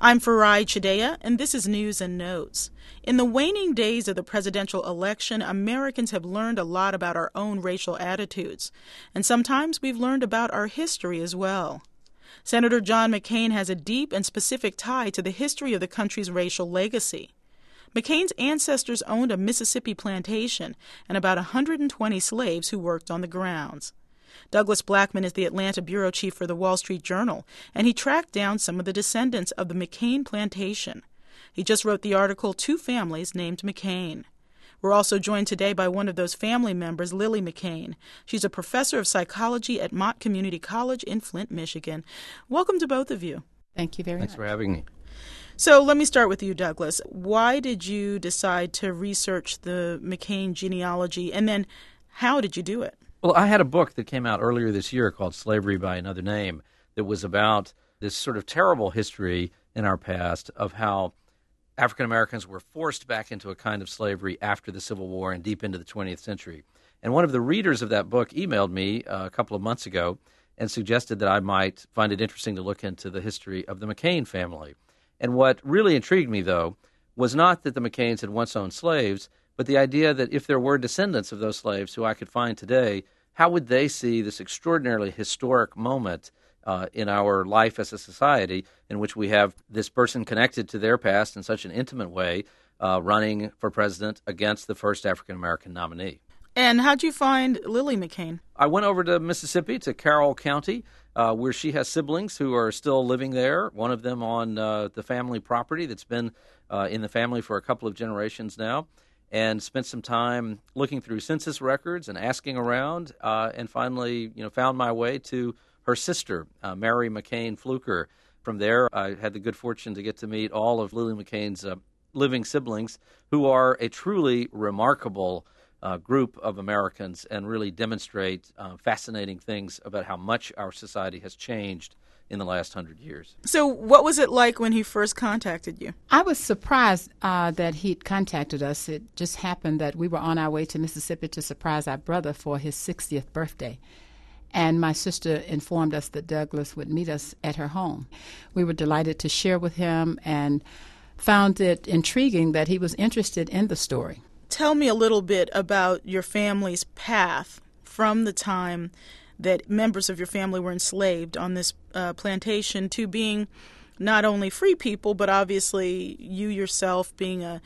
I'm Farai Chideya, and this is News and Notes. In the waning days of the presidential election, Americans have learned a lot about our own racial attitudes, and sometimes we've learned about our history as well. Senator John McCain has a deep and specific tie to the history of the country's racial legacy. McCain's ancestors owned a Mississippi plantation and about 120 slaves who worked on the grounds. Douglas Blackman is the Atlanta bureau chief for the Wall Street Journal, and he tracked down some of the descendants of the McCain plantation. He just wrote the article, Two Families Named McCain. We're also joined today by one of those family members, Lily McCain. She's a professor of psychology at Mott Community College in Flint, Michigan. Welcome to both of you. Thank you very much. Thanks for having me. So let me start with you, Douglas. Why did you decide to research the McCain genealogy, and then how did you do it? Well, I had a book that came out earlier this year called Slavery by Another Name that was about this sort of terrible history in our past of how African Americans were forced back into a kind of slavery after the Civil War and deep into the 20th century. And one of the readers of that book emailed me a couple of months ago and suggested that I might find it interesting to look into the history of the McCain family. And what really intrigued me, though, was not that the McCains had once owned slaves, but the idea that if there were descendants of those slaves who I could find today, how would they see this extraordinarily historic moment in our life as a society in which we have this person connected to their past in such an intimate way running for president against the first African-American nominee? And how'd you find Lily McCain? I went over to Mississippi, to Carroll County, where she has siblings who are still living there, one of them on the family property that's been in the family for a couple of generations now, and spent some time looking through census records and asking around, and finally, found my way to her sister, Mary McCain Fluker. From there, I had the good fortune to get to meet all of Lily McCain's living siblings, who are a truly remarkable group of Americans and really demonstrate fascinating things about how much our society has changed in the last 100 years. So what was it like when he first contacted you? I was surprised that he'd contacted us. It just happened that we were on our way to Mississippi to surprise our brother for his 60th birthday. And my sister informed us that Douglas would meet us at her home. We were delighted to share with him and found it intriguing that he was interested in the story. Tell me a little bit about your family's path from the time that members of your family were enslaved on this plantation to being not only free people, but obviously you yourself being a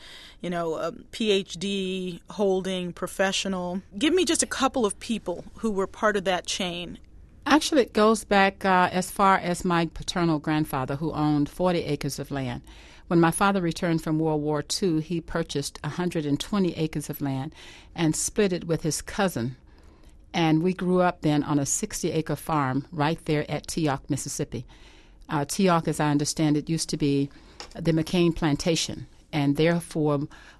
PhD holding professional. Give me just a couple of people who were part of that chain. Actually, it goes back as far as my paternal grandfather, who owned 40 acres of land. When my father returned from World War II, he purchased 120 acres of land and split it with his cousin. And we grew up then on a 60-acre farm right there at Teauk, Mississippi. Teauk, as I understand it, used to be the McCain plantation, and therefore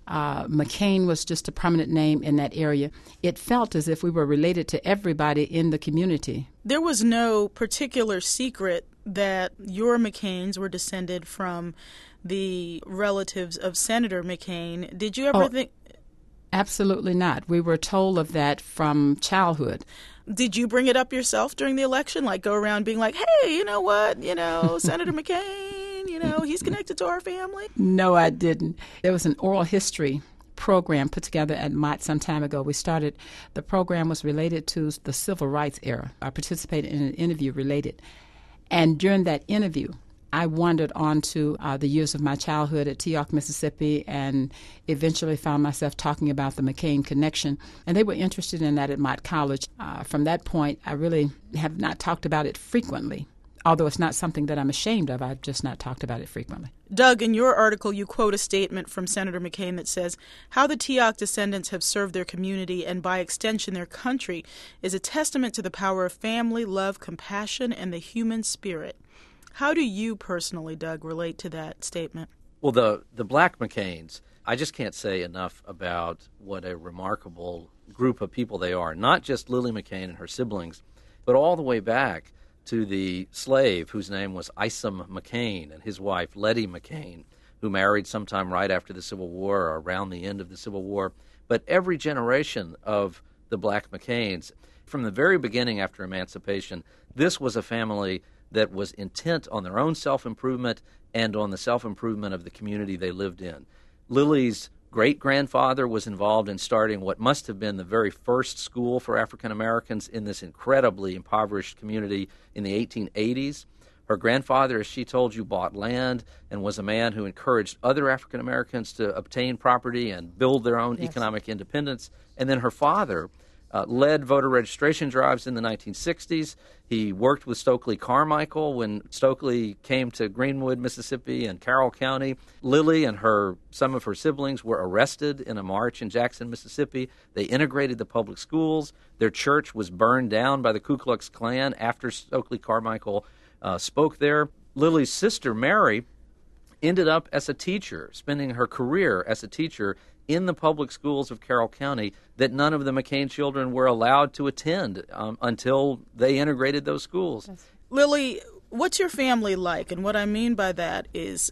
McCain was just a prominent name in that area. It felt as if we were related to everybody in the community. There was no particular secret that your McCains were descended from the relatives of Senator McCain. Did you ever think... Absolutely not. We were told of that from childhood. Did you bring it up yourself during the election? Like go around being like, hey, you know what? Senator McCain, he's connected to our family? No, I didn't. There was an oral history program put together at Mott some time ago. The program was related to the civil rights era. I participated in an interview related. And during that interview, I wandered on to the years of my childhood at Teauk, Mississippi, and eventually found myself talking about the McCain connection. And they were interested in that at Mott College. From that point, I really have not talked about it frequently. Although it's not something that I'm ashamed of, I've just not talked about it frequently. Doug, in your article, you quote a statement from Senator McCain that says, how the Teauk descendants have served their community and by extension their country is a testament to the power of family, love, compassion, and the human spirit. How do you personally, Doug, relate to that statement? Well, the Black McCains, I just can't say enough about what a remarkable group of people they are. Not just Lily McCain and her siblings, but all the way back to the slave whose name was Isom McCain and his wife Letty McCain, who married sometime right after the Civil War or around the end of the Civil War. But every generation of the Black McCains, from the very beginning after emancipation, this was a family that was intent on their own self-improvement and on the self-improvement of the community they lived in. Lily's great-grandfather was involved in starting what must have been the very first school for African Americans in this incredibly impoverished community in the 1880s. Her grandfather, as she told you, bought land and was a man who encouraged other African Americans to obtain property and build their own economic independence. And then her father led voter registration drives in the 1960s. He worked with Stokely Carmichael when Stokely came to Greenwood, Mississippi, and Carroll County. Lily and some of her siblings were arrested in a march in Jackson, Mississippi. They integrated the public schools. Their church was burned down by the Ku Klux Klan after Stokely Carmichael spoke there. Lily's sister, Mary, ended up as a teacher, spending her career as a teacher in the public schools of Carroll County that none of the McCain children were allowed to attend until they integrated those schools. Lily, what's your family like? And what I mean by that is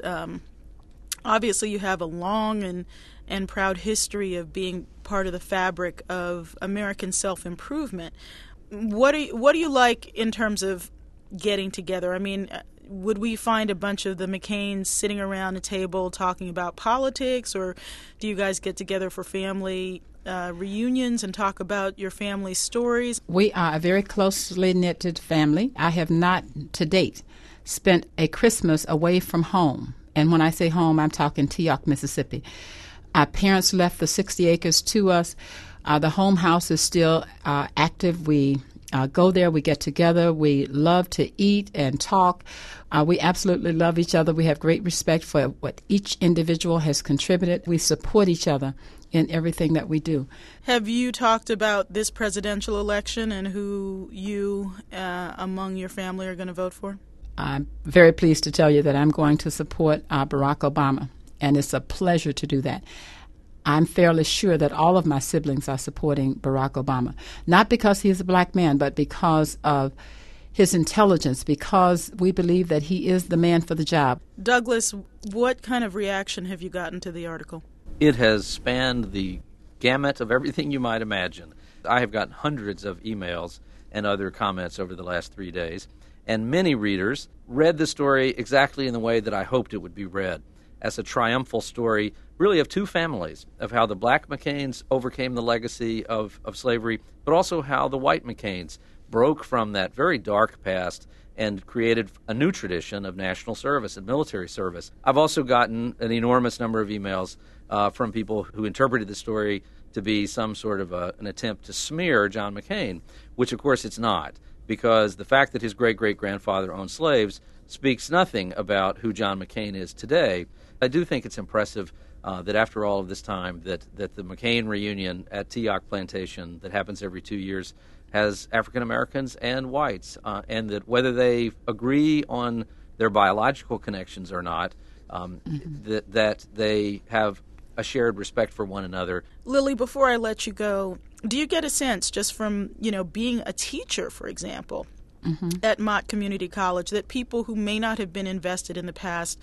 obviously you have a long and proud history of being part of the fabric of American self-improvement. What do you like in terms of getting together? I mean, would we find a bunch of the McCains sitting around a table talking about politics, or do you guys get together for family reunions and talk about your family stories? We are a very closely knitted family. I have not, to date, spent a Christmas away from home. And when I say home, I'm talking Teayock, Mississippi. Our parents left the 60 acres to us. The home house is still active. We go there, we get together, we love to eat and talk. We absolutely love each other. We have great respect for what each individual has contributed. We support each other in everything that we do. Have you talked about this presidential election and who you, among your family, are going to vote for? I'm very pleased to tell you that I'm going to support Barack Obama, and it's a pleasure to do that. I'm fairly sure that all of my siblings are supporting Barack Obama, not because he is a black man, but because of his intelligence, because we believe that he is the man for the job. Douglas, what kind of reaction have you gotten to the article? It has spanned the gamut of everything you might imagine. I have gotten hundreds of emails and other comments over the last 3 days, and many readers read the story exactly in the way that I hoped it would be read, as a triumphal story really of two families, of how the black McCains overcame the legacy of slavery, but also how the white McCains broke from that very dark past and created a new tradition of national service and military service. I've also gotten an enormous number of emails from people who interpreted the story to be some sort of an attempt to smear John McCain, which of course it's not, because the fact that his great-great-grandfather owned slaves speaks nothing about who John McCain is today. I do think it's impressive that after all of this time that the McCain reunion at Teayock Plantation that happens every 2 years has African Americans and whites, and that whether they agree on their biological connections or not, that they have a shared respect for one another. Lily, before I let you go, do you get a sense just from, being a teacher, for example, at Mott Community College, that people who may not have been invested in the past,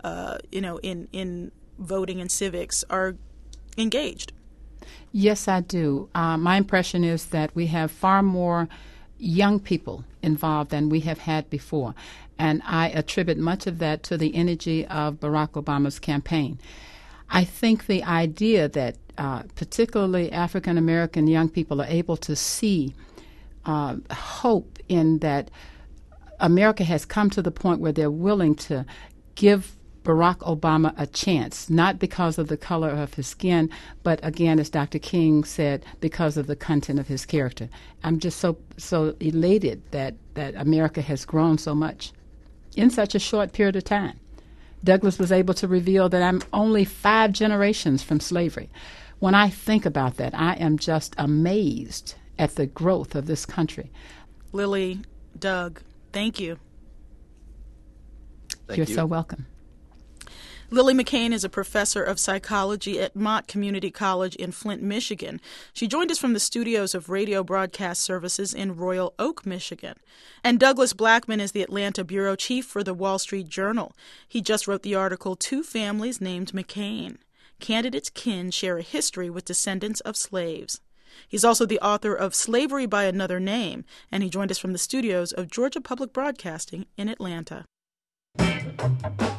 in voting and civics are engaged? Yes, I do. My impression is that we have far more young people involved than we have had before, and I attribute much of that to the energy of Barack Obama's campaign. I think the idea that particularly African American young people are able to see hope in that America has come to the point where they're willing to give Barack Obama a chance, not because of the color of his skin, but again, as Dr. King said, because of the content of his character. I'm just so elated that America has grown so much in such a short period of time. Douglas was able to reveal that I'm only 5 generations from slavery. When I think about that, I am just amazed at the growth of this country. Lily, Doug, thank you. You're so welcome. Lily McCain is a professor of psychology at Mott Community College in Flint, Michigan. She joined us from the studios of Radio Broadcast Services in Royal Oak, Michigan. And Douglas Blackman is the Atlanta bureau chief for the Wall Street Journal. He just wrote the article, Two Families Named McCain. Candidates' kin share a history with descendants of slaves. He's also the author of Slavery by Another Name, and he joined us from the studios of Georgia Public Broadcasting in Atlanta.